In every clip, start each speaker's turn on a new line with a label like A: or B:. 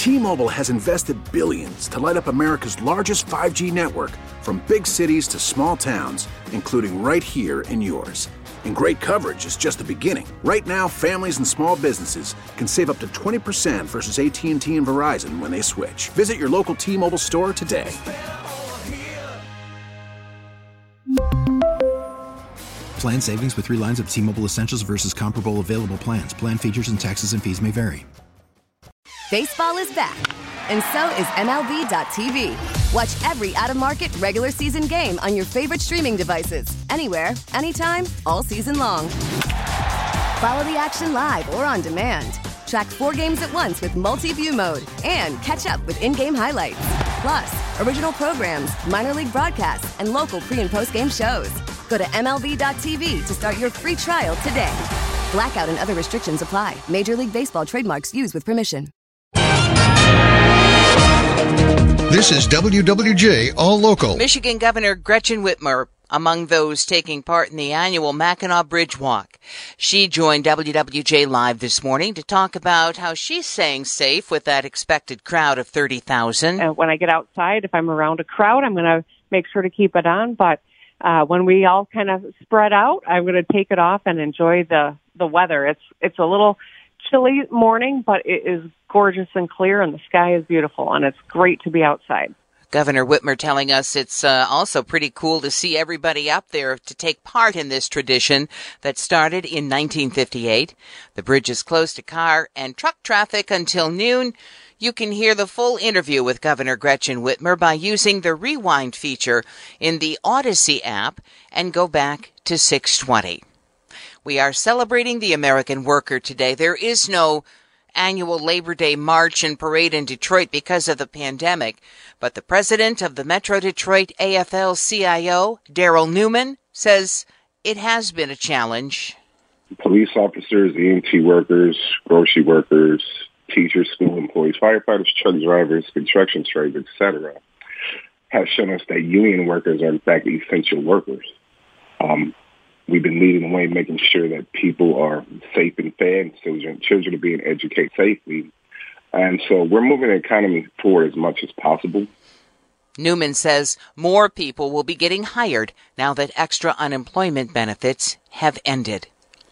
A: T-Mobile has invested billions to light up America's largest 5G network, from big cities to small towns, including right here in yours. And great coverage is just the beginning. Right now, families and small businesses can save up to 20% versus AT&T and Verizon when they switch. Visit your local T-Mobile store today.
B: Plan savings with 3 lines of T-Mobile Essentials versus comparable available plans. Plan features and taxes and fees may vary.
C: Baseball is back, and so is MLB.tv. Watch every out-of-market regular season game on your favorite streaming devices, anywhere, anytime, all season long. Follow the action live or on demand. Track 4 games at once with multi-view mode and catch up with in-game highlights. Plus, original programs, minor league broadcasts, and local pre- and post-game shows. Go to MLB.tv to start your free trial today. Blackout and other restrictions apply. Major League Baseball trademarks used with permission.
D: This is WWJ All Local.
E: Michigan Governor Gretchen Whitmer among those taking part in the annual Mackinac Bridge Walk. She joined WWJ Live this morning to talk about how she's staying safe with that expected crowd of 30,000.
F: When I get outside, if I'm around a crowd, I'm going to make sure to keep it on. But when we all kind of spread out, I'm going to take it off and enjoy the weather. It's a little chilly morning, but it is gorgeous and clear, and the sky is beautiful, and it's great to be outside.
E: Governor Whitmer telling us it's also pretty cool to see everybody up there to take part in this tradition that started in 1958. The bridge is closed to car and truck traffic until noon. You can hear the full interview with Governor Gretchen Whitmer by using the Rewind feature in the Odyssey app and go back to 6:20. We are celebrating the American worker today. There is no annual Labor Day march and parade in Detroit because of the pandemic, but the president of the Metro Detroit AFL-CIO, Daryl Newman, says it has been a challenge.
G: Police officers, EMT workers, grocery workers, teachers, school employees, firefighters, truck drivers, construction trades, etc., have shown us that union workers are in fact essential workers. We've been leading the way, making sure that people are safe and fed, children are being educated safely. And so we're moving the economy forward as much as possible.
E: Newman says more people will be getting hired now that extra unemployment benefits have ended.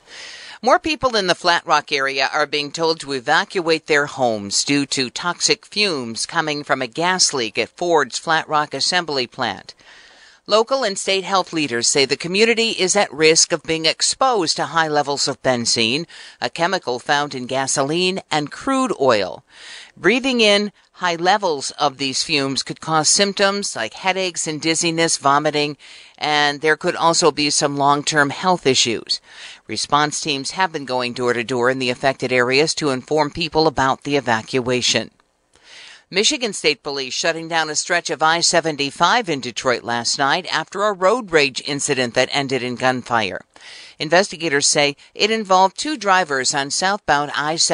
E: More people in the Flat Rock area are being told to evacuate their homes due to toxic fumes coming from a gas leak at Ford's Flat Rock assembly plant. Local and state health leaders say the community is at risk of being exposed to high levels of benzene, a chemical found in gasoline and crude oil. Breathing in high levels of these fumes could cause symptoms like headaches and dizziness, vomiting, and there could also be some long-term health issues. Response teams have been going door to door in the affected areas to inform people about the evacuation. Michigan State Police shutting down a stretch of I-75 in Detroit last night after a road rage incident that ended in gunfire. Investigators say it involved 2 drivers on southbound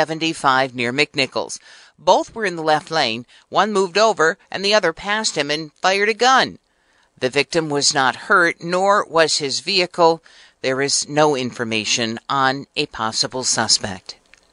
E: I-75 near McNichols. Both were in the left lane. One moved over and the other passed him and fired a gun. The victim was not hurt, nor was his vehicle. There is no information on a possible suspect.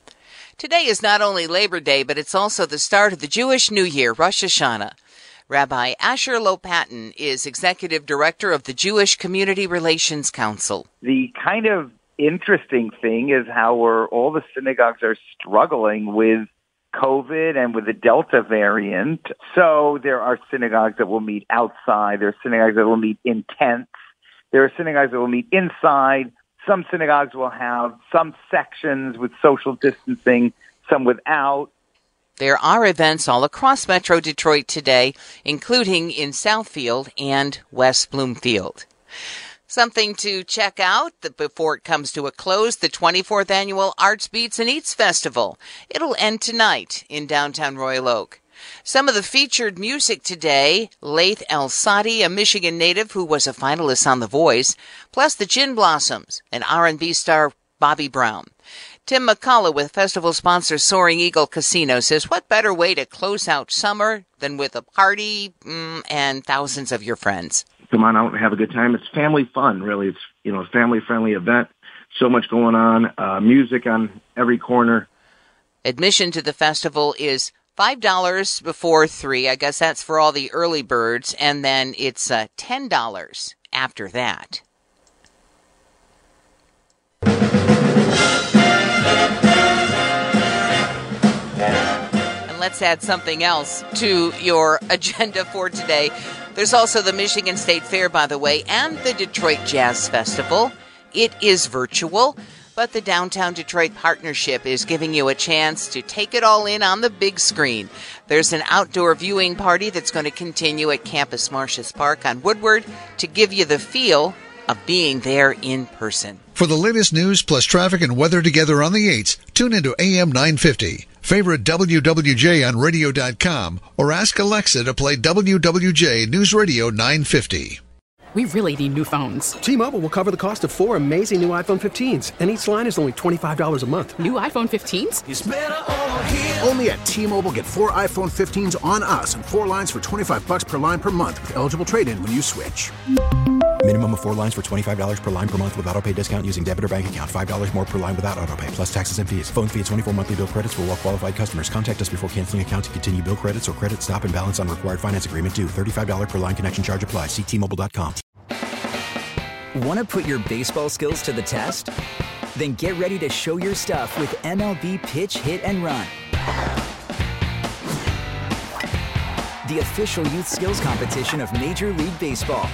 E: Today is not only Labor Day, but it's also the start of the Jewish New Year, Rosh Hashanah. Rabbi Asher Lopatin is Executive Director of the Jewish Community Relations Council.
H: The kind of interesting thing is how all the synagogues are struggling with COVID and with the Delta variant. So there are synagogues that will meet outside. There are synagogues that will meet in tents. There are synagogues that will meet inside. Some synagogues will have some sections with social distancing, some without.
E: There are events all across Metro Detroit today, including in Southfield and West Bloomfield. Something to check out before it comes to a close, the 24th annual Arts, Beats, and Eats Festival. It'll end tonight in downtown Royal Oak. Some of the featured music today, Laith El-Sadi, a Michigan native who was a finalist on The Voice, plus the Gin Blossoms and R&B star Bobby Brown. Tim McCullough with festival sponsor Soaring Eagle Casino says, what better way to close out summer than with a party and thousands of your friends?
I: Come on out and have a good time. It's family fun, really. It's, a family-friendly event. So much going on, music on every corner.
E: Admission to the festival is $5 before 3. I guess that's for all the early birds. And then it's $10 after that. And let's add something else to your agenda for today. There's also the Michigan State Fair, by the way, and the Detroit Jazz Festival. It is virtual, but the Downtown Detroit Partnership is giving you a chance to take it all in on the big screen. There's an outdoor viewing party that's going to continue at Campus Martius Park on Woodward to give you the feel of being there in person.
D: For the latest news plus traffic and weather together on the 8s, tune into AM 950. Favorite WWJ on radio.com or ask Alexa to play WWJ News Radio 950.
J: We really need new phones.
K: T-Mobile will cover the cost of 4 amazing new iPhone 15s, and each line is only $25 a month.
J: New iPhone 15s?
K: It's better over here.
A: Only at T-Mobile, get 4 iPhone 15s on us and 4 lines for $25 per line per month with eligible trade-in when you switch.
B: Minimum of 4 lines for $25 per line per month with autopay discount using debit or bank account. $5 more per line without autopay, plus taxes and fees. Phone fee at 24 monthly bill credits for well-qualified customers. Contact us before canceling account to continue bill credits or credit stop and balance on required finance agreement due. $35 per line connection charge applies. See T-Mobile.com.
L: Want to put your baseball skills to the test? Then get ready to show your stuff with MLB Pitch, Hit, and Run. The official youth skills competition of Major League Baseball.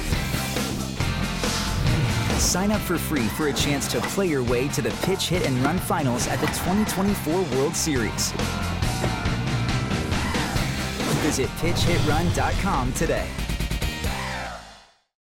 L: Sign up for free for a chance to play your way to the Pitch, Hit, and Run finals at the 2024 World Series. Visit PitchHitRun.com today.